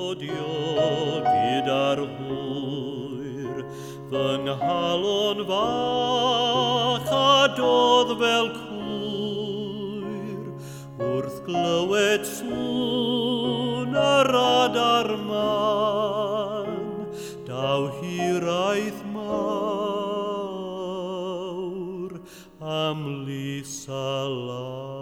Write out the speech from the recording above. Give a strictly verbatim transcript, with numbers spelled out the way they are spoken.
Codio gyda'r hwyr, fy nghalon fach a dodd fel cwyr, wrth glywed sŵn y radar man, daw hiraeth mawr am Lisa Lan.